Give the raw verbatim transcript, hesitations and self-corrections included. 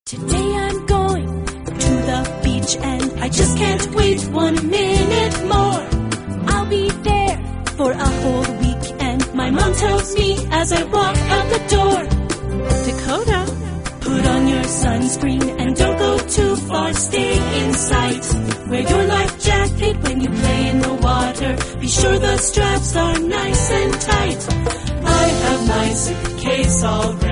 Today I'm going to the beach and I just can't wait one minute more. I'll be there for a whole week and my mom tells me as I walk out the door, Dakota, put on your sunscreen and don't go too far, stay in sight. Wear your life jacket when you play in the water, be sure the straps are nice and tight. I have my suitcase all ready.